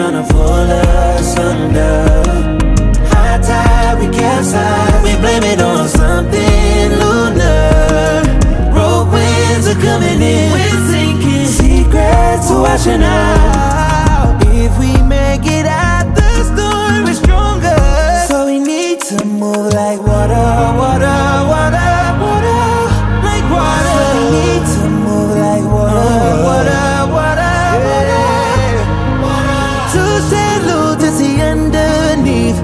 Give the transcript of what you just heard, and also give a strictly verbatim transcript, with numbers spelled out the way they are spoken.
tryna pull us under. High tide, we capsize, we blame it on something lunar. Road winds are coming in, we're sinking. Secrets are washing out. If we